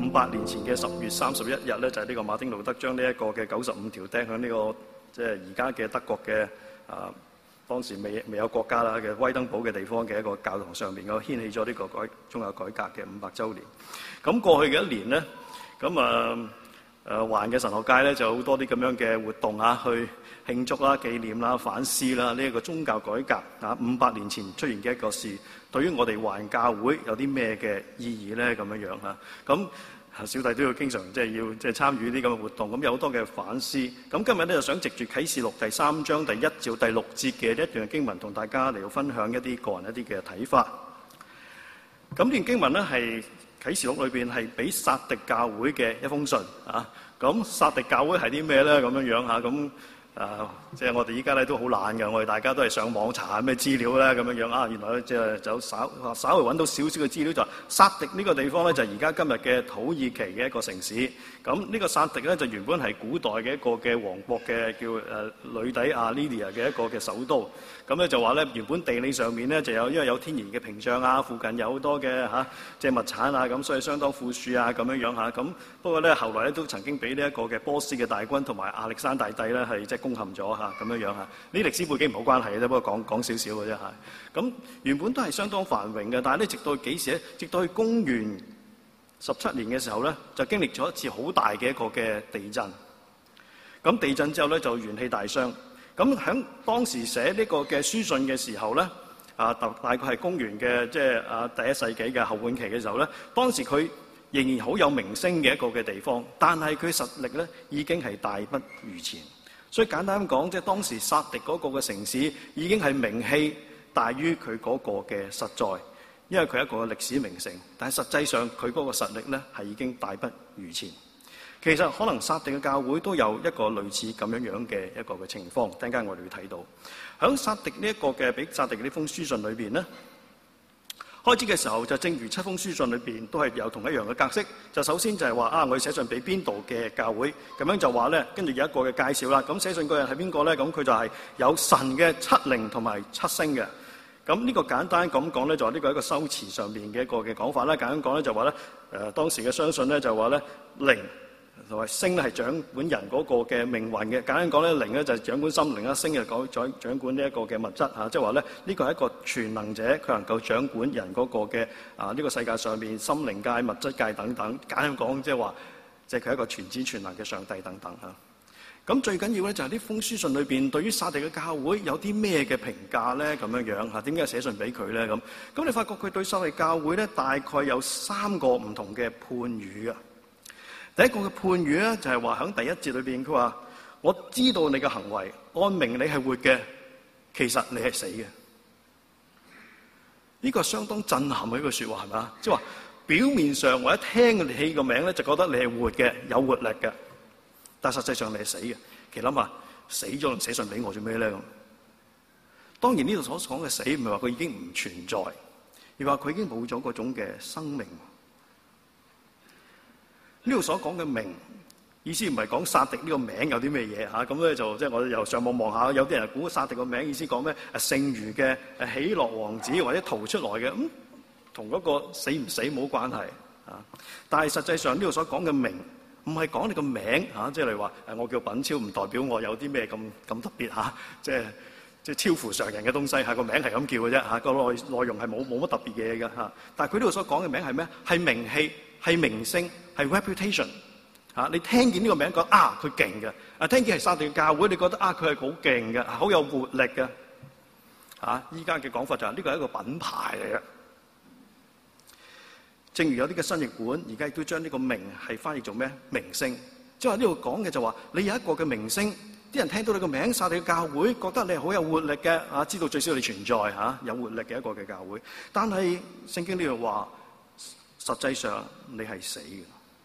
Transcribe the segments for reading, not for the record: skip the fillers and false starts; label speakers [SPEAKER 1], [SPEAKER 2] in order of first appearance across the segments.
[SPEAKER 1] 500年前嘅10月31日咧，就係呢個馬丁路德將呢一個嘅95條釘喺呢個即係而家嘅德國嘅當時未有國家啦嘅威登堡嘅地方嘅一個教堂上面，我掀起咗呢個宗教改革嘅500週年。咁過去嘅一年咧，咁華人嘅神學界咧就有好多啲咁樣嘅活動啊，去慶祝啦、紀念啦、反思啦呢一個宗教改革500年前出現嘅一個事，對於我哋華人教會有啲咩嘅意義咧？咁樣樣嚇，咁小弟都要經常要參與啲咁嘅活動，咁有好多嘅反思。咁今日咧就想藉住啟示錄第3章第1至第6節嘅一段經文，同大家嚟到分享一啲個人一啲嘅睇法。咁段經文咧係啟示錄裏邊係俾撒狄教會嘅一封信啊。咁撒狄教會係啲咩咧？咁樣樣嚇咁。即係我哋依家咧都好懶嘅，我哋大家都係上網查下咩資料咧咁樣樣啊。原來即係就稍微揾到少少嘅資料，就話撒狄呢個地方咧就係而家今日嘅土耳其嘅一個城市。咁呢個撒狄咧就原本係古代嘅一個嘅王國嘅叫呂底亞 Lydia 嘅一個嘅首都。咁咧就話咧原本地理上面咧就因為有天然嘅屏障啊，附近有好多嘅即係物產啊，咁所以相當富庶啊咁樣樣嚇。咁不過咧後來咧都曾經俾呢一個嘅波斯嘅大軍同埋亞歷山大帝咧係即係攻陷咗嚇咁樣樣嚇。呢歷史背景唔好關係嘅啫，不過講少少嘅啫嚇。咁原本都係相當繁榮嘅，但係咧直到幾時咧？直到去公元17年嘅時候咧，就經歷咗一次好大嘅一個嘅地震。咁地震之後咧就元氣大傷。咁喺當時寫呢個嘅書信嘅時候咧，大概係公元嘅即係第1世紀嘅後半期嘅時候咧，當時佢仍然好有名聲嘅一個嘅地方，但係佢實力咧已經係大不如前。所以簡單咁講，即係當時撒狄嗰個嘅城市已經係名氣大於佢嗰個嘅實在，因為佢係一個歷史名城，但係實際上佢嗰個實力咧係已經大不如前。其實可能撒狄嘅教會都有一個類似咁樣樣嘅一個嘅情況，陣間我哋會睇到。喺撒狄呢一個嘅俾撒狄嘅呢封書信裏邊咧，開始嘅時候就正如7封書信裏邊都係有同一樣嘅格式。就首先就係話我要寫信俾邊度嘅教會，咁樣就話咧，跟住有一個嘅介紹啦。咁寫信嗰人係邊個咧？咁佢就係有神嘅7靈同埋7星嘅。咁呢個簡單咁講咧，就話呢個係一個修辭上面嘅一個嘅講法啦。簡單講咧就話咧，當時嘅相信咧就話咧靈同埋星咧係掌管人嗰個嘅命運嘅。簡單講咧，靈咧就係掌管心靈啦，星就掌管呢一個嘅物質嚇。即係話咧，呢個係一個全能者，佢能夠掌管人嗰個嘅呢個世界上面心靈界、物質界等等。簡單講，即係話，即係佢係一個全知全能嘅上帝等等嚇。咁最緊要咧就係呢封書信裏邊對於撒狄嘅教會有啲咩嘅評價咧？咁樣樣嚇，點解寫信俾佢咧？咁你發覺佢對撒狄教會咧大概有3個唔同嘅判語啊。第一個嘅判語咧就係話喺第1節裏邊，佢話我知道你嘅行為，按名你係活嘅，其實你係死嘅。呢個係相當震撼嘅一句説話，係咪啊？即係話表面上我一聽你個名咧，就覺得你係活嘅，有活力嘅。但實際上你係死嘅。其實諗下，死咗仲寫信俾我做咩咧？咁當然呢度所講嘅死唔係話佢已經唔存在，而話佢已經冇咗嗰種嘅生命。呢度所講嘅名意思唔係講撒狄呢個名有啲咩嘢嚇。咁咧就即係我又上網望下，有啲人估撒狄個名意思講咩？剩餘嘅喜樂王子或者逃出來嘅，咁同嗰個死唔死冇關係啊。但係實際上呢度所講嘅名，唔係講你個名嚇，即係例如話我叫品超，唔代表我有啲咩咁特別嚇，即係超乎常人嘅東西嚇。個名係咁叫嘅啫嚇，個內容係冇乜特別嘢嘅嚇。但係佢呢度所講嘅名係咩？係名氣，係名聲，係 reputation 嚇。你聽見呢個名覺得佢勁嘅，聽見係撒狄嘅教會，你覺得佢係好勁嘅，好有活力嘅嚇。依家嘅講法就係呢個係一個品牌嚟嘅。正如有啲嘅新譯本，而家亦都將呢個名係翻譯做咩？名聲。即係話呢度講嘅就話，你有一個嘅名聲，啲人聽到你個名，撒狄嘅教會覺得你係好有活力嘅，知道最少你存在有活力嘅一個嘅教會。但係聖經呢度話，實際上你係死嘅。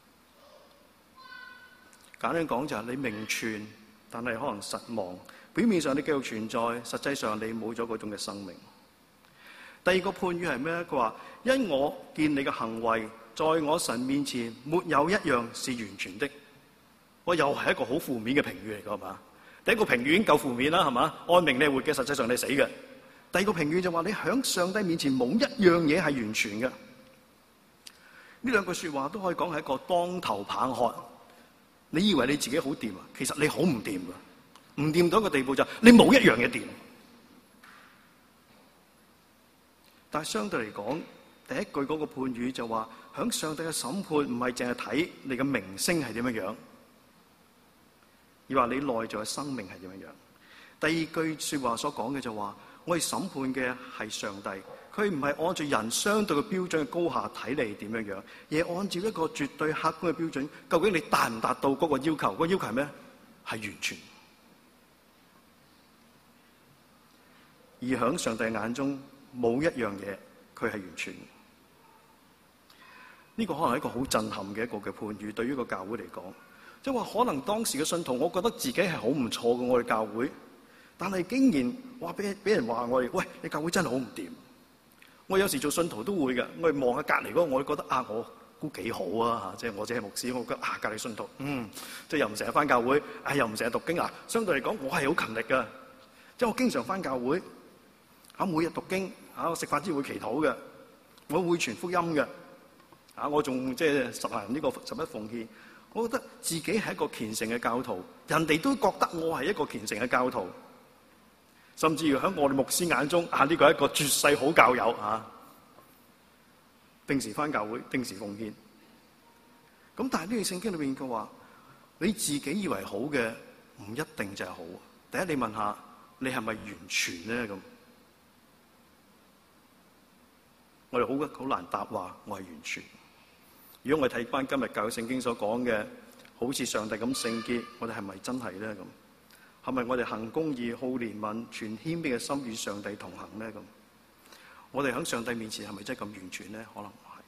[SPEAKER 1] 簡單講就係你名存，但係可能實亡。表面上你繼續存在，實際上你冇咗嗰種嘅生命。第二個判語係咩咧？佢話：因我見你嘅行為，在我神面前沒有一樣是完全的。我又係一個好負面嘅評語嚟㗎，係嘛？第一個評語已經夠負面啦，係嘛？按名你係活嘅，實際上你係死嘅。第二個評語就話你喺上帝面前冇一樣嘢係完全嘅。 呢兩句說話都可以講係一個當頭棒喝。你以為你自己好掂啊？其實你好唔掂噶，唔掂到一個地步就你冇一樣嘢掂。但係相對嚟講，第一句嗰個判語就話，響上帝嘅審判唔係淨係睇你嘅名聲係點樣樣，而話你內在嘅生命係點樣樣。第二句說話所講嘅就話，我哋審判嘅係上帝。佢唔係按照人相對嘅標準嘅高下睇你點樣樣，而係按照一個絕對客觀嘅標準，究竟你達唔達到嗰個要求？嗰個要求係咩？係完全。而喺上帝眼中，冇一樣嘢佢係完全。呢個可能係一個好震撼嘅一個嘅判語，對於一個教會嚟講，即係話可能當時嘅信徒，我覺得自己係好唔錯嘅，我哋教會，但係竟然話俾人話我哋，喂，你教會真係好唔掂。我有時做信徒都會嘅，我哋望下隔離嗰個，我覺得啊，我估幾好啊嚇，即係我只係牧師，我覺得啊，隔離信徒，即係又唔成日翻教會，又唔成日讀經啊，相對嚟講，我係好勤力嘅，即係我經常翻教會，每日讀經，我食飯之後會祈禱嘅，我會傳福音嘅，我仲即係實行呢個十一奉獻，我覺得自己係一個虔誠嘅教徒，人哋都覺得我係一個虔誠嘅教徒。甚至於喺我哋牧師眼中，呢個係一個絕世好教友定時返教會，定時奉獻。咁但係呢個聖經裏面佢話，你自己以為好嘅，唔一定就係好。第一，你問下你係咪完全咧？咁我哋好難答話我係完全。如果我哋睇翻今日教會聖經所講嘅，好似上帝咁聖潔，我哋係咪真係咧？咁係咪我哋行公義、好憐憫、全謙卑嘅心與上帝同行咧？咁我哋喺上帝面前係咪真係咁完全咧？可能唔係。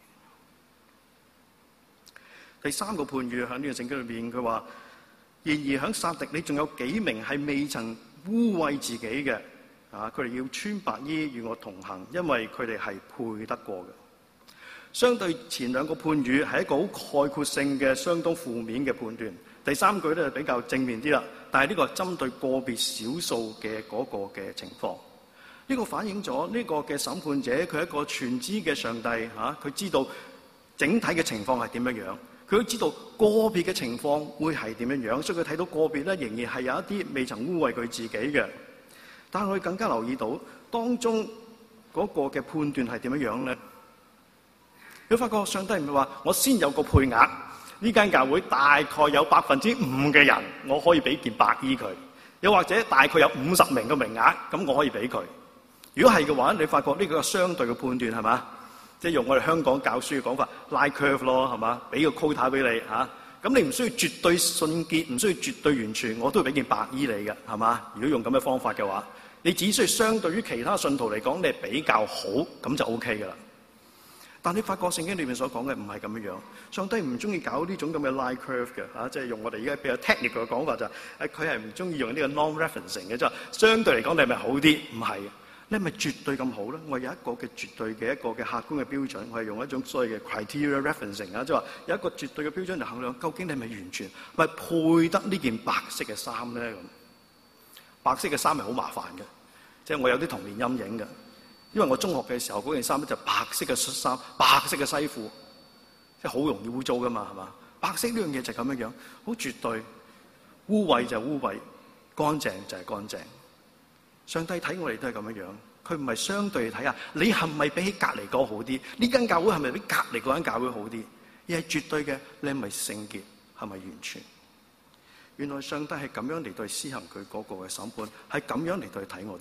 [SPEAKER 1] 第三個判語喺呢個聖經裏邊，佢話：然而喺撒狄，你仲有幾名係未曾污穢自己嘅？佢哋要穿白衣與我同行，因為佢哋係配得過嘅。相對前兩個判語係一個好概括性嘅、相當負面嘅判斷。第三句咧比較正面啲啦，但係呢個係針對個別少數嘅嗰個嘅情況。呢個反映咗呢個嘅審判者，佢係一個全知嘅上帝佢知道整體嘅情況係點樣樣，佢都知道個別嘅情況會係點樣樣，所以佢睇到個別咧仍然係有一啲未曾污穢佢自己嘅。但係我哋更加留意到當中嗰個嘅判斷係點樣樣咧？佢發覺上帝唔係話我先有個配額。呢間教會大概有5%嘅人，我可以俾件白衣佢；又或者大概有50名嘅名額，咁我可以俾佢。如果係嘅話，你發覺呢個相對嘅判斷係嘛？即係用我哋香港教書嘅講法，拉 curve 咯，係嘛？俾個 quota 俾你嚇，咁你唔需要絕對信潔，唔需要絕對完全，我都會俾件白衣你嘅，係嘛？如果用咁嘅方法嘅話，你只需要相對於其他信徒嚟講，你係比較好，咁就 OK 㗎啦。但你發覺聖經裏面所講嘅唔係咁樣樣，上帝唔中意搞呢種咁嘅 line curve 嘅，即係用我哋而家比較 technical 嘅講法就係，佢係唔中意用呢個 non-referencing 嘅，即係相對嚟講你係咪好啲？唔係，你係咪絕對咁好咧？我有一個嘅絕對嘅一個嘅客觀嘅標準，我係用一種所謂嘅 criteria referencing 即係話有一個絕對嘅標準嚟衡量，究竟你係咪完全咪配得呢件白色嘅衫咧？咁白色嘅衫係好麻煩嘅，即係我有啲童年陰影嘅。因為我中學嘅時候嗰件衫咧就白色嘅恤衫、白色嘅西褲，即係好容易污糟噶嘛，係嘛？白色呢樣嘢就係咁樣樣，好絕對，污穢就係污穢，乾淨就係乾淨。上帝睇我哋都係咁樣樣，佢唔係相對睇下你係咪比起隔離嗰個好啲，呢間教會係咪比隔離嗰間教會好啲，而係絕對嘅你係咪聖潔，係咪完全？原來上帝係咁樣嚟到施行佢嗰個嘅審判，係咁樣嚟到去睇我哋。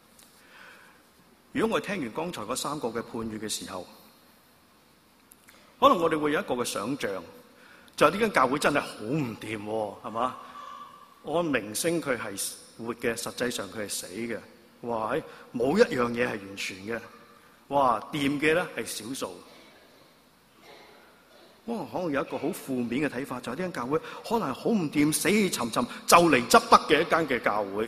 [SPEAKER 1] 如果我哋聽完剛才嗰3個嘅判語嘅時候，可能我哋會有一個嘅想像，就係呢間教會真係好唔掂喎，係嘛？按名聲佢係活嘅，實際上佢係死嘅。哇！冇一樣嘢係完全嘅。哇！掂嘅咧係少數。哇！可能有一個好負面嘅睇法，就係呢間教會可能係好唔掂、死氣沉沉、就嚟執得嘅一間嘅教會。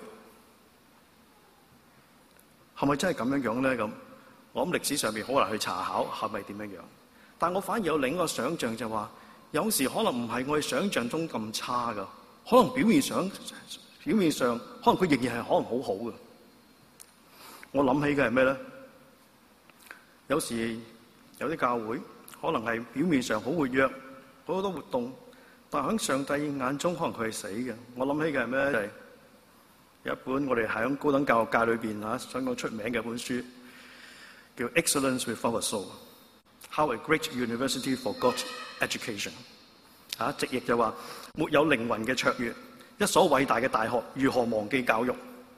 [SPEAKER 1] 係咪真係咁樣樣咧？咁我諗歷史上面好難去查考係咪點樣樣，但我反而有另一個想像就話，有時可能唔係我哋想像中咁差噶，可能表面上可能佢仍然係可能好好嘅。我諗起嘅係咩咧？有時有啲教會可可能係表面上好活躍，好多活動，但喺上帝眼中可能佢係死嘅。我諗起嘅係咩咧？就係有一本我哋喺高等教育界裏邊相當出名嘅一本書，叫《Excellence Without a Soul: How a Great University Forgot Education》。直譯就話沒有靈魂嘅卓越，一所偉大嘅大學如何忘記教育？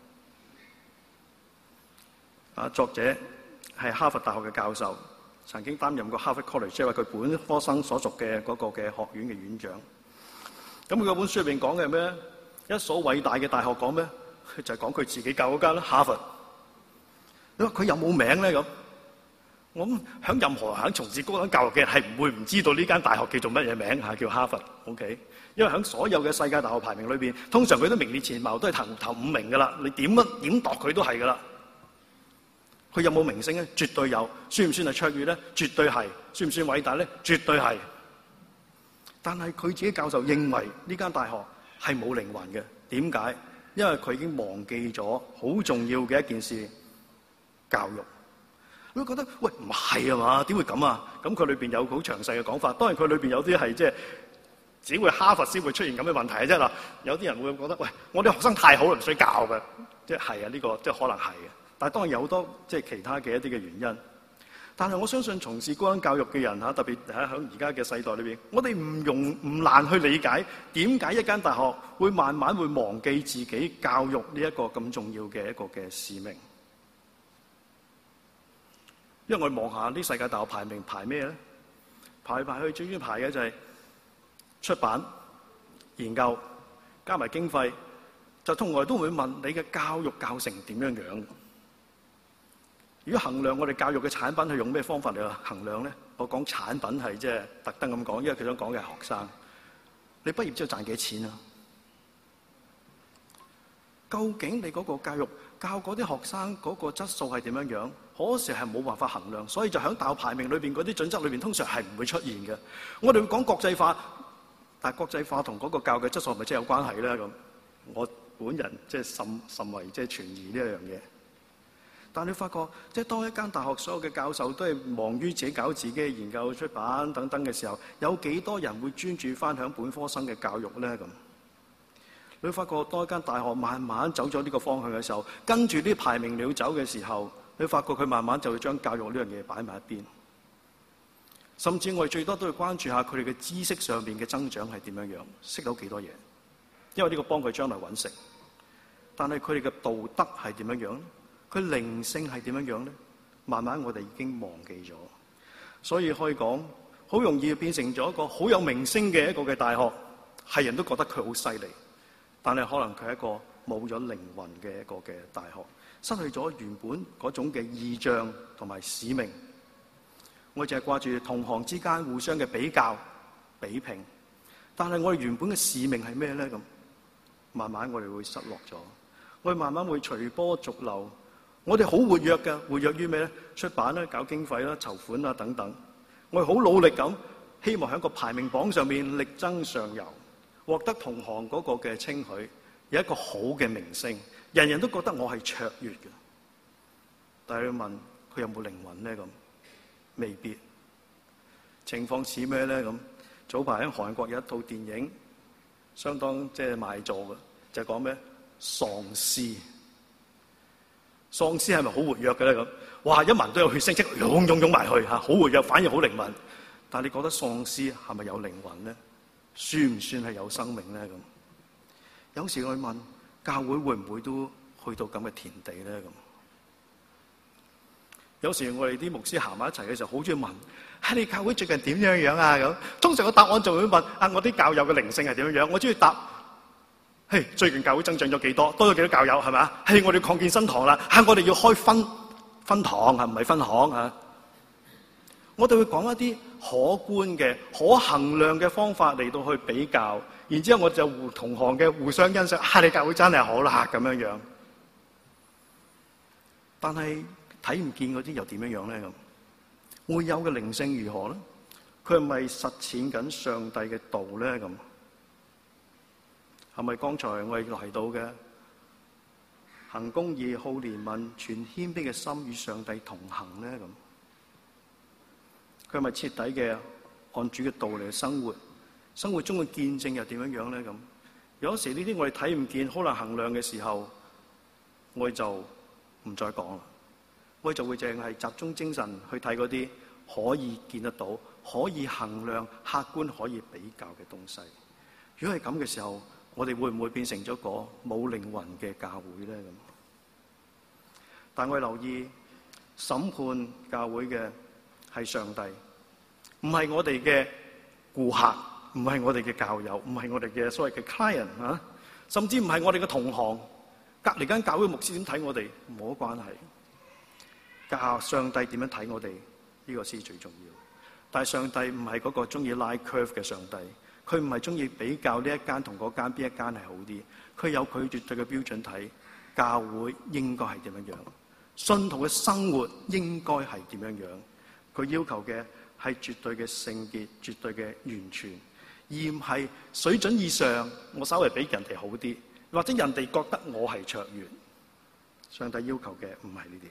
[SPEAKER 1] 作者係哈佛大學嘅教授，曾經擔任過 Harvard College， 即係話佢本科生所屬嘅嗰個嘅學院嘅院長。咁佢嗰本書入邊講嘅係咩？一所偉大嘅大學講咩？就係講佢自己教嗰間啦，哈佛。你話佢有冇名咧？咁我諗響任何響從事高等教育嘅人係唔會唔知道呢間大學叫做乜嘢名叫哈佛。OK， 因為響所有嘅世界大學排名裏邊，通常佢都名列前茅，都係頭5名噶啦。你點度佢都係噶啦。佢有冇名聲咧？絕對有。算唔算係卓越咧？絕對係。算唔算偉大咧？絕對係。但係佢自己教授認為呢間大學係冇靈魂嘅。點解？因為佢已經忘記咗好重要嘅一件事——教育。你會覺得喂，唔係啊嘛？點會咁啊？咁佢裏邊有好詳細嘅講法。當然佢裏邊有啲係即係只會哈佛先會出現咁嘅問題啫嗱。有啲人會覺得喂，我啲學生太好啦，唔使教嘅。即係呢個即係可能係嘅。但係當然有好多即係其他嘅一啲嘅原因。但係我相信從事高等教育嘅人特別喺而家嘅世代裏邊，我哋唔難去理解點解一間大學會慢慢會忘記自己教育呢一個咁重要嘅一個嘅使命。因為我哋望下啲世界大學排名排咩咧？排去最主要排嘅就係出版、研究加埋經費，就從來都會問你嘅教育教成點樣樣。如果衡量我哋教育嘅產品係用咩方法嚟衡量咧？我講產品係即係特登咁講，因為佢想講嘅係學生。你畢業之後賺幾錢啊？究竟你嗰個教育教嗰啲學生嗰個質素係點樣樣？嗰時係冇辦法衡量，所以就喺大學排名裏邊嗰啲準則裏邊，通常係唔會出現嘅。我哋會講國際化，但係國際化同嗰個教育嘅質素係咪真係有關係咧？咁我本人即係甚為即係存疑呢一樣嘢。但你發覺，即係當一間大學所有嘅教授都係忙於自己搞自己嘅研究、出版等等嘅時候，有幾多人會專注翻響本科生嘅教育咧？咁你會發覺，當一間大學慢慢走咗呢個方向嘅時候，跟住啲排名鳥走嘅時候，你發覺佢慢慢就會將教育呢樣嘢擺埋一邊。甚至我哋最多都會關注下佢哋嘅知識上邊嘅增長係點樣樣，識到幾多嘢，因為呢個幫佢將來揾食。但係佢哋嘅道德係點樣樣咧？佢靈性係點樣樣咧？慢慢我哋已經忘記咗，所以可以講好容易變成咗一個好有名聲嘅一個嘅大學，係人都覺得佢好犀利，但係可能佢係一個冇咗靈魂嘅一個嘅大學，失去咗原本嗰種嘅意象同埋使命。我淨係掛住同行之間互相嘅比較比拼，但係我哋原本嘅使命係咩咧？咁慢慢我哋會失落咗，我哋慢慢會隨波逐流。我哋好活躍嘅，活躍於咩咧？出版啦、搞經費啦、籌款啦等等。我哋好努力咁，希望喺個排名榜上面力爭上游，獲得同行嗰個嘅稱許，有一個好嘅名聲，人人都覺得我係卓越嘅。但係你問佢有冇靈魂咧？咁未必。情況似咩咧？咁早排喺韓國有一套電影，相當即係賣座嘅，就係講咩？喪屍。喪屍係咪好活躍嘅咧？咁哇，一聞都有血腥，即係湧埋去好活躍，反而好靈敏。但係你覺得喪屍係咪有靈魂咧？算唔算係有生命咧？咁有時我問教會會唔會都去到咁嘅田地咧？咁有時我哋啲牧師行埋一齊嘅時候，好中意問：你教會最近點樣樣啊？咁通常個答案就會問：我啲教友嘅靈性係點樣樣？我中意答。最近教會增長咗幾多？多咗幾多教友係咪？我哋擴建新堂啦！我哋要開分堂唔係分行。我哋會講一啲可觀嘅、可衡量嘅方法嚟到去比較，然之後我就同行嘅互相欣賞。你教會真係好啦咁樣樣。但係睇唔見嗰啲又點樣樣咧？咁會有嘅靈性如何咧？佢係咪實踐緊上帝嘅道咧？咁係咪剛才我哋提到嘅行公義、好憐憫、存謙卑嘅心與上帝同行咧？咁佢係咪徹底嘅按主嘅道嚟生活？生活中嘅見證又點樣樣咧？咁有時呢啲我哋睇唔見、好難衡量嘅時候，我哋就唔再講啦。我哋就會淨係集中精神去睇嗰啲可以見得到、可以衡量、客觀可以比較嘅東西。如果係咁嘅時候，我哋會唔會變成咗個冇靈魂嘅教會咧？咁，但我哋留意審判教會嘅係上帝，唔係我哋嘅顧客，唔係我哋嘅教友，唔係我哋嘅所謂嘅 client 啊，甚至唔係我哋嘅同行。隔離間教會牧師點睇我哋冇乜關係。上帝點樣睇我哋呢個先最重要。但係上帝唔係嗰個中意拉 curve 嘅上帝。佢唔係中意比較呢一間同嗰間邊一間係好啲，佢有佢絕對嘅標準睇教會應該係點樣樣，信徒嘅生活應該係點樣樣。佢要求嘅係絕對嘅聖潔、絕對嘅完全，而唔係水準以上，我稍微比人哋好啲，或者人哋覺得我係卓越。上帝要求嘅唔係呢啲。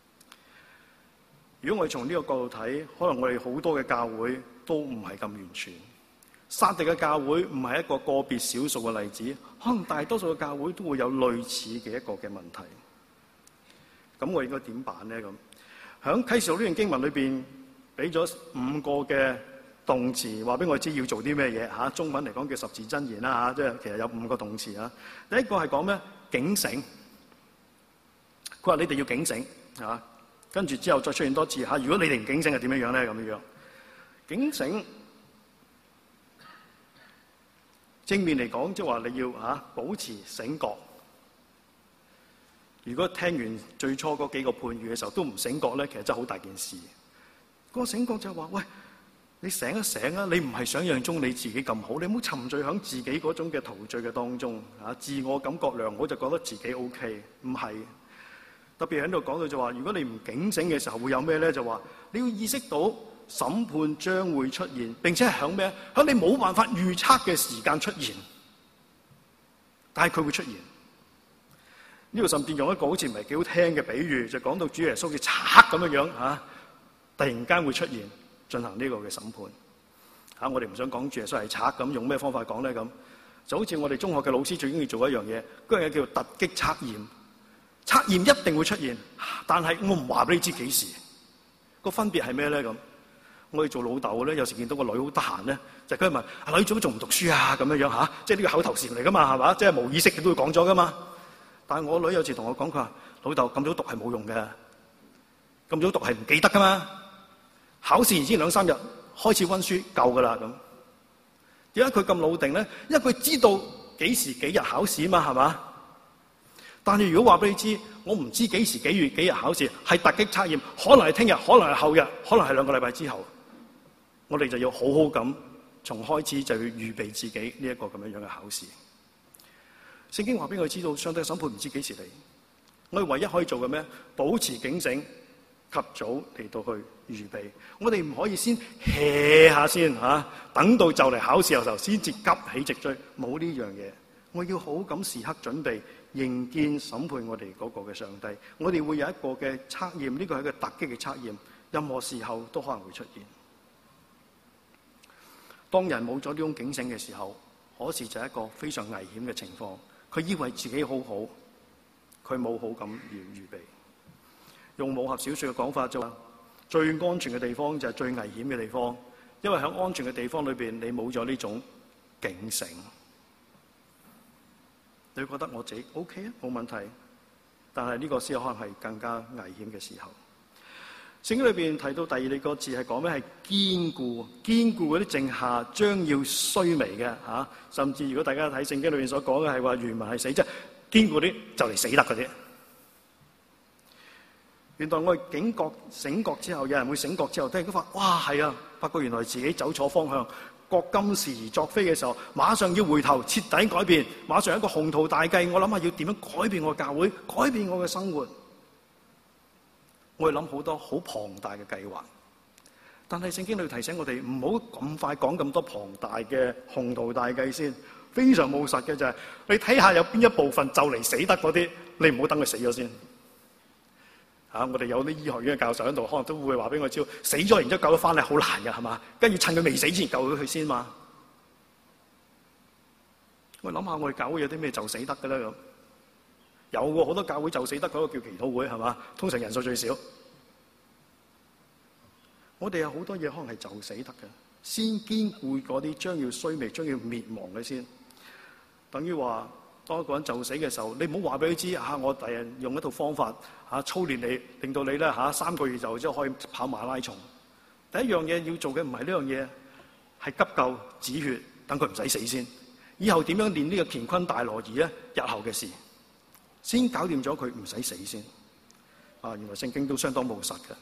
[SPEAKER 1] 如果我哋從呢個角度睇，可能我哋好多嘅教會都唔係咁完全。撒狄嘅教會唔係一個個別少數嘅例子，可能大多數嘅教會都會有類似嘅一個嘅問題。咁我應該點辦咧？咁喺啟示錄呢段經文裏邊，俾咗5個嘅動詞，話俾我知要做啲咩嘢嚇。中文嚟講叫十字真言啦嚇，即係其實有5個動詞嚇。第一個係講咩？警醒。佢話你哋要警醒嚇，跟住之後再出現多次嚇。如果你哋唔警醒係點樣樣咧？咁樣警醒。正面嚟講，即係話你要保持醒覺。如果聽完最初嗰幾個判語嘅時候都唔醒覺咧，其實真係好大件事。嗰個醒覺就係話：喂，你醒一醒啊！你唔係想象中你自己咁好，你唔好沉醉喺自己嗰種嘅陶醉嘅當中啊！自我感覺良好就覺得自己 OK， 唔係。特別喺度講到就話，如果你唔警醒嘅時候會有咩咧？就話你要意識到審判將會出現，並且係響咩？響你冇辦法預測嘅時間出現，但係佢會出現。呢度甚至用一個好似唔係幾好聽嘅比喻，就講到主耶穌嘅賊咁樣樣嚇，突然間會出現進行呢個嘅審判嚇。我哋唔想講主耶穌係賊咁，用咩方法講咧？咁就好似我哋中學嘅老師最中意做一樣嘢，嗰樣嘢叫做突擊測驗。測驗一定會出現，但係我唔話俾你知幾時。個分別係咩咧？咁我哋做老豆嘅咧，有時見到個女好得閒咧，就佢問：阿女做乜仲唔讀書啊？咁樣樣嚇，即係呢個口頭禪嚟噶嘛，係嘛？即係冇意識嘅都會講咗噶嘛。但係我女有時同我講，佢話：老豆咁早讀係冇用嘅，咁早讀係唔記得噶嘛。考試前2-3日開始溫書夠噶啦咁。點解佢咁老定咧？因為佢知道幾時幾日考試啊嘛，係嘛？但係如果話俾你知，我唔知幾時幾月幾日考試，係突擊測驗，可能係聽日，可能係後日，可能係2個禮拜之後，我哋就要好好咁從開始就要預備自己呢一個咁樣樣嘅考試。聖經話俾我哋知道，上帝嘅審判唔知幾時嚟，我哋唯一可以做嘅咩？保持警醒，及早嚟到去預備。我哋唔可以先 hea 下先嚇，等到就嚟考試嘅時候先至急起直追，冇呢樣嘢。我要好咁時刻準備迎見審判我哋嗰個嘅上帝。我哋會有一個嘅測驗，呢個係一個突擊嘅測驗，任何時候都可能會出現。當人冇咗呢種警醒嘅時候，可是就係一個非常危險嘅情況。佢以為自己好好，佢冇好咁預備。用武俠小說嘅講法就話，最安全嘅地方就係最危險嘅地方，因為喺安全嘅地方裏邊，你冇咗呢種警醒。你會覺得我自己 OK 啊，冇問題，但係呢個先可能係更加危險嘅時候。聖經裏邊提到第2個字係講咩？係堅固，堅固嗰啲剩下將要衰微嘅嚇。甚至如果大家睇聖經裏邊所講嘅係話原文係死，即係堅固啲就嚟死得嘅啫。原來我哋警覺醒覺之後，有人會醒覺之後，突然間發哇係啊，發覺原來自己走錯方向，覺今時而作非嘅時候，馬上要回頭徹底改變，馬上一個宏圖大計。我諗下要點樣改變我嘅教會，改變我嘅生活。我哋諗好多好龐大嘅計劃，但係聖經裏提醒我哋唔好咁快講咁多龐大嘅宏圖大計先。非常務實嘅就係你睇下有邊一部分就嚟死得嗰啲，你唔好等佢死咗先。 我哋有啲醫學院嘅教授喺度，可能都會話俾我知，死咗然之後救得翻嚟好難㗎，係嘛？跟住趁佢未死之前救咗佢先嘛。我諗下，我哋教會有啲咩就死得嘅咧咁？有喎，好多教會就死得嗰個叫祈禱會係嘛？通常人數最少。我哋有好多嘢可能係就死得嘅，先堅固嗰啲將要衰微、將要滅亡嘅先。等於話，當一個人就死嘅時候，你唔好話俾佢知我第日用一套方法操練你，令到你咧3個月就即係可以跑馬拉松。第一樣嘢要做嘅唔係呢樣嘢，係急救止血，等佢唔使死先。以後點樣練呢個乾坤大挪移咧？日後嘅事，先搞掂咗佢唔使死先。原來聖經都相當務實嘅。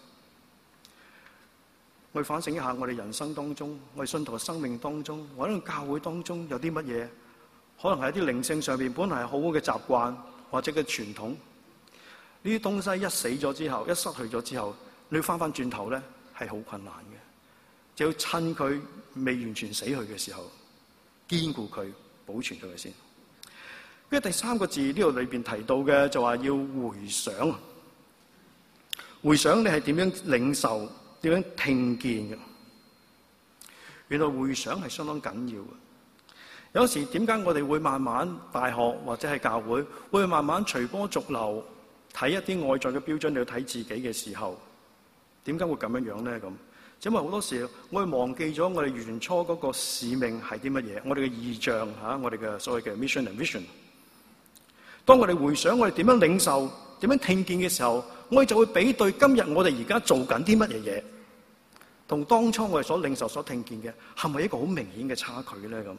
[SPEAKER 1] 我哋反省一下，我哋人生當中，我哋信徒嘅生命當中，或者教會當中有啲乜嘢，可能係一啲靈性上邊本來係好好嘅習慣或者嘅傳統，呢啲東西一死咗之後，一失去咗之後，你要翻翻轉頭咧係好困難嘅，就要趁佢未完全死去嘅時候，堅固佢，保存咗佢先。跟住第3個字呢度裏邊提到嘅就話要回想，回想你係點樣領受，點樣聽見嘅。原來回想係相當緊要嘅。有時點解我哋會慢慢大學或者係教會會慢慢隨波逐流睇一啲外在嘅標準嚟睇自己嘅時候，點解會咁樣呢？咁因為好多時我哋忘記咗我哋原初嗰個使命係啲乜嘢，我哋嘅意象我哋嘅所謂嘅 mission and vision。當我哋回想我哋點樣領受、點樣聽見嘅時候，我哋就會比對今日我哋而家做緊啲乜嘢嘢，同當初我哋所領受、所聽見嘅係咪一個好明顯嘅差距咧？咁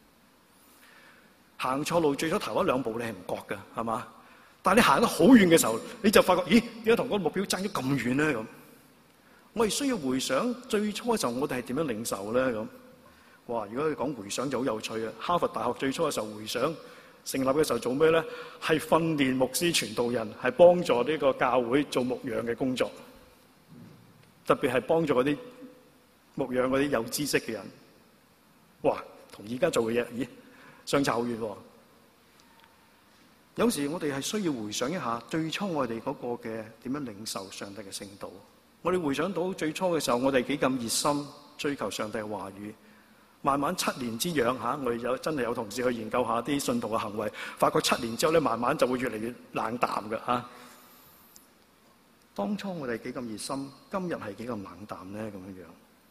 [SPEAKER 1] 行錯路，最初頭一2步你係唔覺㗎，係嘛？但係你行得好遠嘅時候，你就發覺，咦？點解同嗰個目標爭咗咁遠咧？咁我哋需要回想最初嘅時候，我哋係點樣領受咧？咁哇！如果你講回想就好有趣啊！哈佛大學最初嘅時候回想成立嘅時候做咩咧？係訓練牧師傳道人，係幫助呢個教會做牧養嘅工作，特別係幫助嗰啲牧養嗰啲有知識嘅人。哇！同而家做嘅嘢，咦？相差好遠喎。有時我哋係需要回想一下最初我哋嗰個嘅點樣領受上帝嘅聖道。我哋回想到最初嘅時候，我哋幾咁熱心追求上帝嘅話語。慢慢7年之癢我哋真係有同事去研究下啲信徒嘅行為，發覺7年之後咧，慢慢就會越嚟越冷淡嘅當初我哋幾咁熱心，今日係幾咁冷淡咧？咁樣，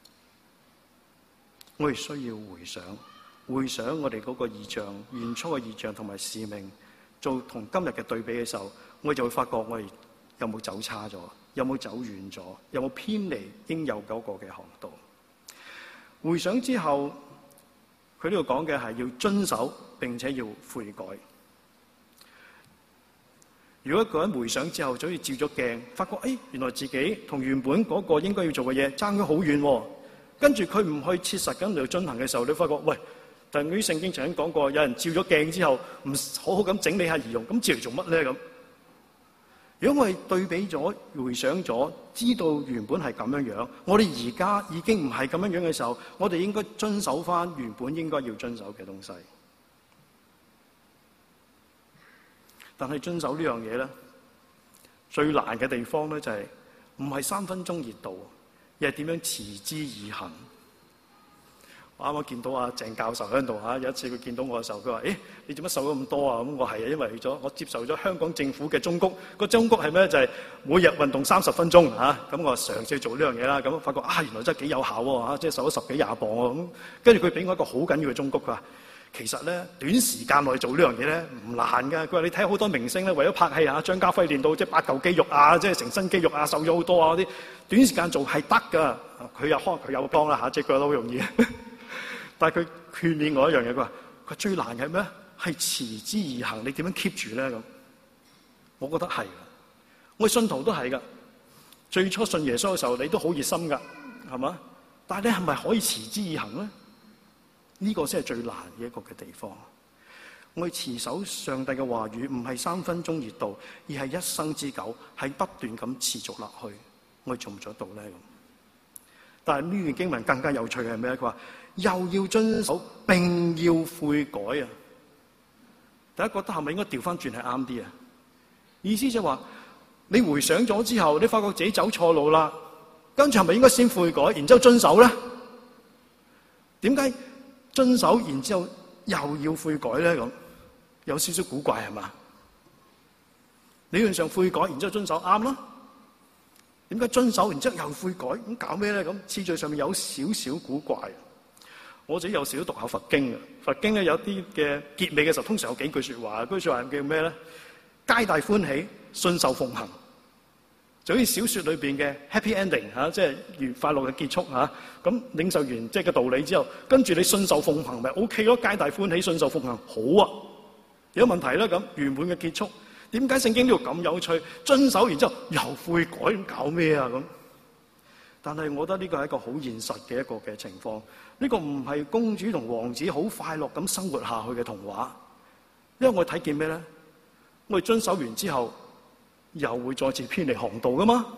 [SPEAKER 1] 我哋需要回想我哋嗰個異象，原初嘅異象同埋使命，做同今日嘅對比嘅時候，我哋就會發覺我哋有冇走差咗，有冇走遠咗，有冇偏離應有嗰個嘅航道。回想之後，佢呢度講嘅係要遵守並且要悔改。如果一個人回想之後，就好似照咗鏡，發覺原來自己同原本嗰個應該要做嘅嘢爭咗好遠，跟住佢唔去切實咁嚟進行嘅時候，你發覺喂，但係啲聖經曾經講過，有人照咗鏡之後唔好好咁整理下儀容，咁照嚟做乜咧？咁如果我哋對比咗、回想咗，知道原本係咁樣樣，我哋而家已經唔係咁樣樣嘅時候，我哋應該遵守翻原本應該要遵守嘅東西。但係遵守呢樣嘢咧，最難嘅地方咧就係唔係3分鐘熱度，而係點樣持之以恆。我啱啱見到阿鄭教授喺度有一次佢見到我嘅時候，佢話：你做乜瘦咗咁多啊？咁我係因為我接受咗香港政府嘅忠告。個忠告係咩？就係每日運動30分鐘咁我嘗試做呢樣嘢啦。咁發覺原來真係幾有效喎即係瘦咗10幾20磅喎。咁跟住佢俾我一個好緊要嘅忠告，佢話：其實咧短時間內做呢樣嘢咧唔難㗎。佢話你睇好多明星咧，為咗拍戲張家輝練到即係8嚿肌肉即係成身肌肉瘦咗好多嗰啲，短時間做係得㗎。佢又可能佢有幫啦即係覺得好容易。但係佢勸勉我一樣嘢，佢話最難嘅係咩？係持之以恆。你點樣 keep 住咧？咁我覺得係，我哋信徒都係噶。最初信耶穌嘅時候，你都好熱心噶，係嘛？但係你係咪可以持之以恆咧？呢個先係最難嘅一個嘅地方。我哋持守上帝嘅話語，唔係3分鐘熱度，而係一生之久，係不斷咁持續落去。我哋做唔做得到咧？咁但係呢段經文更加有趣嘅係咩？佢話又要遵守並要悔改啊！大家覺得係咪應該調翻轉係啱啲啊？意思就係話你回想咗之後，你發覺自己走錯路啦，跟住係咪應該先悔改，然之後遵守咧？點解遵守然之後又要悔改咧？咁有少少古怪係嘛？理論上悔改然之後遵守啱啦，點解遵守然之後又悔改？咁搞咩咧？咁次序上面有少少古怪。我自己有時都讀下佛經嘅，佛經咧有啲嘅結尾嘅時候，通常有幾句説話，句説話叫咩咧？皆大歡喜，信受奉行，就好似小説裏邊嘅 happy ending 嚇，即係完快樂嘅結束嚇。咁領受完即係個道理之後，跟住你信受奉行咪 OK 咯？皆大歡喜，信受奉行，好啊！有問題啦咁圓滿嘅結束。點解聖經呢度咁有趣？遵守完之後又悔改，咁搞咩啊咁？但係我覺得呢個係一個好現實嘅一個嘅情況。呢個唔係公主同王子好快樂咁生活下去嘅童話，因為我睇見咩咧？我哋遵守完之後，又會再次偏離航道噶嘛。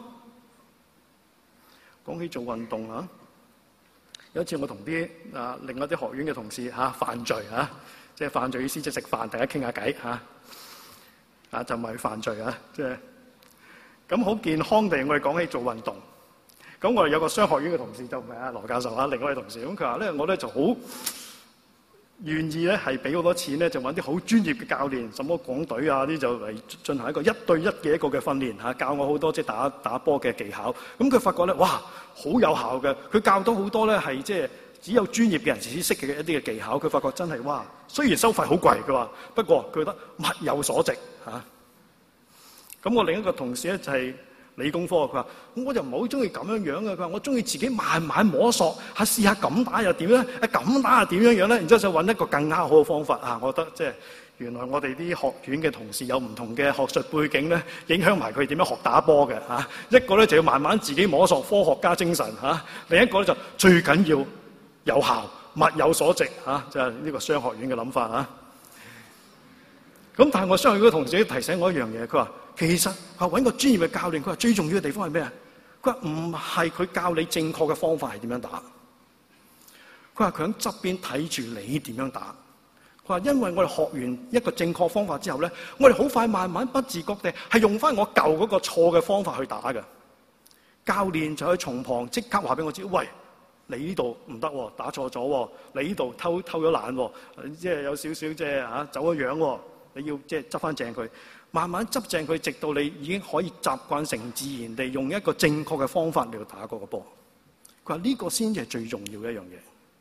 [SPEAKER 1] 講起做運動啊，有一次我同啲另外啲學院嘅同事犯罪即係犯罪意思即係食飯，大家傾下偈就唔係犯罪即係咁好健康地，我哋講起做運動。咁我哋有個商學院嘅同事就唔係羅教授另外一位同事，咁佢話咧，我咧就好願意咧係俾好多錢咧，就揾啲好專業嘅教練，什麼港隊啲就嚟進行一個1對1嘅一個嘅訓練教我好多即係打波嘅技巧。咁佢發覺咧，哇，好有效嘅，佢教到好多咧係即係只有專業嘅人先識嘅一啲嘅技巧。佢發覺真係哇，雖然收費好貴，佢話不過佢覺得物有所值咁我另一個同事咧就係理工科，佢話我就唔係好中意咁樣樣嘅，佢話我中意自己慢慢摸索試下咁打又點咧，咁打又點樣樣咧，然之後就揾一個更加好嘅方法我覺得即係原來我哋啲學院嘅同事有唔同嘅學術背景咧，影響埋佢點樣學打波嘅一個咧就要慢慢自己摸索科學家精神另一個咧就最緊要有效，物有所值就係呢個商學院嘅諗法咁但係我商學院嘅同事提醒我一樣嘢，佢話其實揾個專業嘅教練，佢話最重要嘅地方係咩啊？佢話唔係佢教你正確嘅方法係點樣打，佢話佢喺側邊睇住你點樣打。佢話因為我哋學完一個正確方法之後咧，我哋好快慢慢不自覺地係用翻我舊嗰個錯嘅方法去打嘅。教練就可以從旁即刻話俾我知，喂，你呢度唔得喎，打錯咗喎，你呢度偷咗懶喎，即係有少少即係走咗樣喎，你要即係執翻正佢。慢慢執正佢，直到你已經可以習慣成自然地用一個正確嘅方法嚟到打嗰個波。佢話呢個先至係最重要嘅一樣嘢。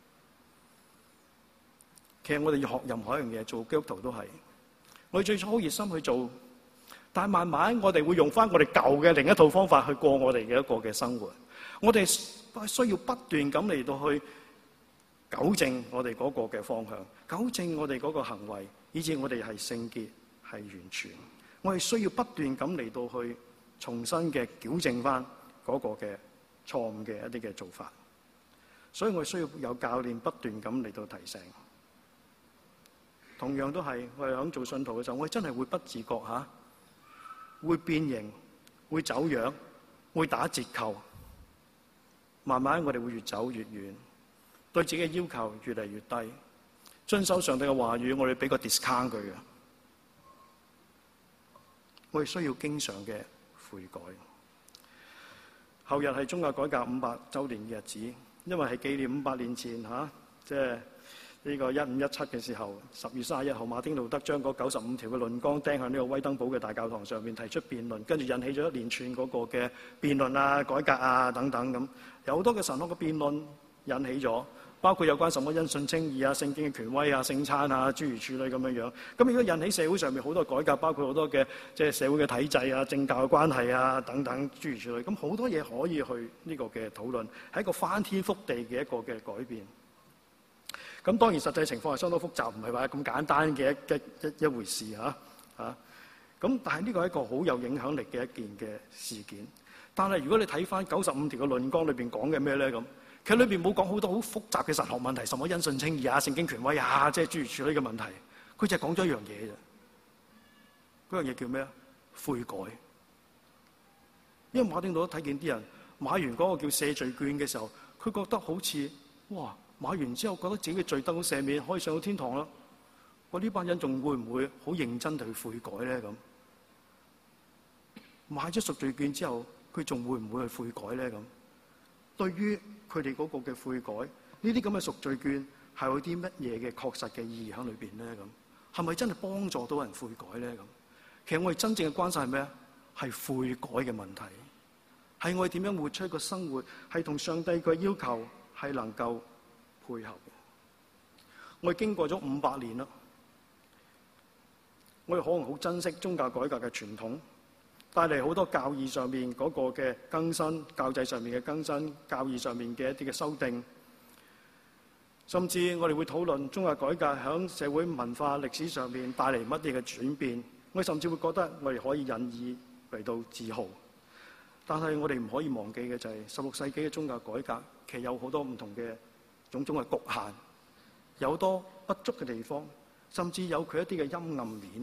[SPEAKER 1] 其實我哋要學任何一樣嘢，做基督徒都係。我哋最初好熱心去做，但係慢慢我哋會用翻我哋舊嘅另一套方法去過我哋嘅一個嘅生活。我哋需要不斷咁嚟到去糾正我哋嗰個嘅方向，糾正我哋嗰個行為，以致我哋係聖潔，係完全。我哋需要不斷咁嚟到去重新嘅矯正翻嗰個嘅錯誤嘅一啲嘅做法，所以我哋需要有教練不斷咁嚟到提醒。同樣都係我哋響做信徒嘅時候，我哋真係會不自覺會變形、會走樣、會打折扣，慢慢我哋會越走越遠，對自己嘅要求越嚟越低，遵守上帝嘅話語，我哋俾個 discount 佢嘅。我哋需要經常嘅悔改。後日係宗教改革500週年嘅日子，因為係紀念500年前即係呢個1517嘅時候，10月31號，馬丁路德將嗰95條嘅論綱釘向呢個威登堡嘅大教堂上面提出辯論，跟住引起咗一連串嗰個嘅辯論改革等等咁，有好多嘅神學嘅辯論引起咗。包括有關什麼因信稱義聖經嘅權威聖餐諸如此類咁樣樣。咁如果引起社會上面好多改革，包括好多嘅即係社會嘅體制政教嘅關係等等諸如此類。咁好多嘢可以去呢個嘅討論，係一個翻天覆地嘅一個嘅改變。咁當然實際情況係相當複雜，唔係話咁簡單嘅一回事咁但係呢個係一個好有影響力嘅一件嘅事件。但係如果你睇翻95條嘅論綱裏邊講嘅咩咧咁？佢裏邊冇講好多好複雜嘅神學問題，什麼因信稱義聖經權威即係諸如此類嘅問題。佢就係講咗一樣嘢啫。嗰樣嘢叫咩啊？悔改。因為馬丁路德睇見啲人買完嗰個叫赦罪券嘅時候，佢覺得好似哇，買完之後覺得自己嘅罪得到赦免，可以上到天堂啦。我呢班人仲會唔會好認真地去悔改咧？咁買咗贖罪券之後，佢仲會唔會去悔改咧？咁對於佢哋嗰個嘅悔改，呢啲咁嘅贖罪券係有啲乜嘢嘅確實嘅意義喺裏邊咧？咁係咪真係幫助到人悔改咧？咁其實我哋真正嘅關心係咩啊？係悔改嘅問題，係我哋點樣活出一個生活，係同上帝嘅要求係能夠配合嘅。我哋經過咗500年啦，我哋可能好珍惜宗教改革嘅傳統，帶嚟好多教義上面嗰個嘅更新、教制上面嘅更新、教義上面嘅一啲嘅修訂，甚至我哋會討論宗教改革響社會文化歷史上面帶嚟乜嘢嘅轉變。我哋甚至會覺得我哋可以引以嚟到自豪。但係我哋唔可以忘記嘅就係16世紀嘅宗教改革，其實有好多唔同嘅種種嘅局限，有好多不足嘅地方，甚至有佢一啲嘅陰暗面，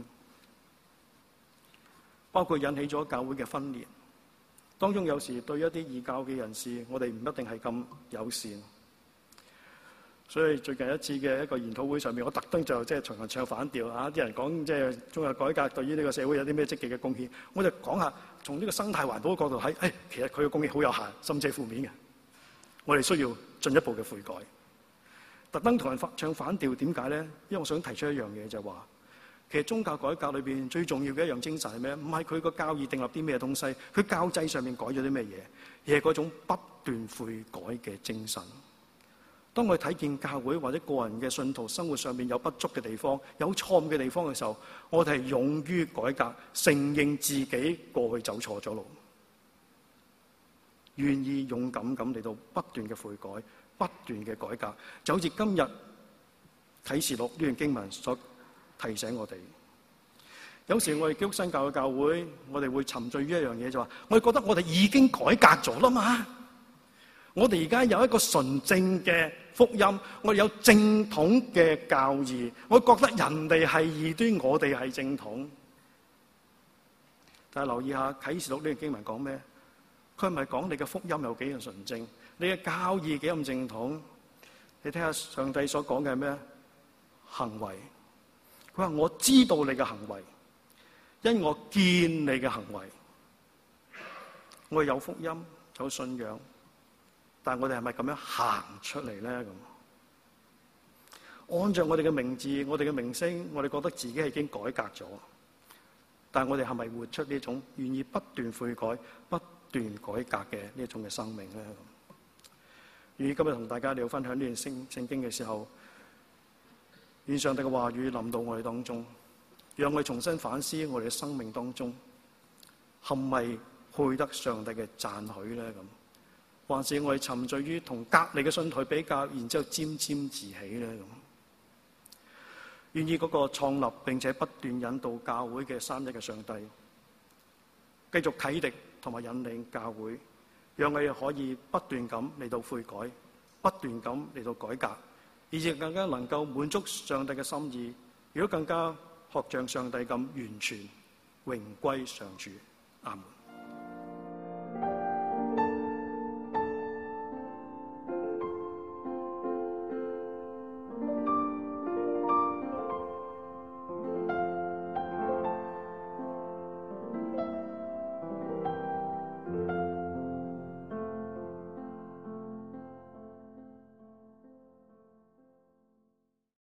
[SPEAKER 1] 包括引起咗教會嘅分裂。當中有時對一啲異教嘅人士，我哋唔一定係咁友善。所以最近一次嘅一個研討會上面，我特登就即係循行唱反調啊！啲人講即係宗教改革對於呢個社會有啲咩積極嘅貢獻，我就講下從呢個生態環保嘅角度睇，其實佢嘅貢獻好有限，甚至係負面嘅。我哋需要進一步嘅悔改。特登同人唱反調，點解咧？因為我想提出一樣嘢，就係話，其實宗教改革裏邊最重要嘅一樣精神係咩？唔係佢個教義訂立啲咩東西，佢教制上面改咗啲咩嘢，而係嗰種不斷悔改嘅精神。當我哋睇見教會或者個人嘅信徒生活上面有不足嘅地方、有錯誤嘅地方嘅時候，我哋係勇於改革，承認自己過去走錯咗路，願意勇敢咁嚟到不斷嘅悔改、不斷嘅改革，就好似今日啟示錄呢段經文所提醒我哋。有時我哋基督新教嘅教會，我哋會沉醉於一樣嘢，就話我哋覺得我哋已經改革咗啦嘛。我哋而家有一個純正嘅福音，我哋有正統嘅教義，我覺得人哋係異端，我哋係正統。但係留意下啟示錄呢段經文講咩？佢唔係講你嘅福音有幾咁純正，你嘅教義幾咁正統。你睇下上帝所講嘅係咩？行為。佢話我知道你嘅行為，因我見你嘅行為。我哋有福音，有信仰。但係我哋係咪咁樣行出嚟咧？咁按照我哋嘅名字、我哋嘅名聲，我哋覺得自己係已經改革咗。但係我哋係咪活出呢種願意不斷悔改、不斷改革嘅呢一種嘅生命咧？願意今日同大家嚟分享呢段聖經嘅時候，願上帝嘅話語臨到我哋當中，讓我哋重新反思我哋嘅生命當中係咪配得上帝嘅讚許咧？咁還是我哋沉醉於同隔離嘅信徒比較，然之後沾沾自喜咧？咁願意嗰個創立並且不斷引導教會嘅三一嘅上帝，繼續啟迪同埋引領教會，讓我哋可以不斷咁嚟到悔改，不斷咁嚟到改革，以至更加能夠滿足上帝嘅心意，如果更加學像上帝咁完全榮歸上主。阿門。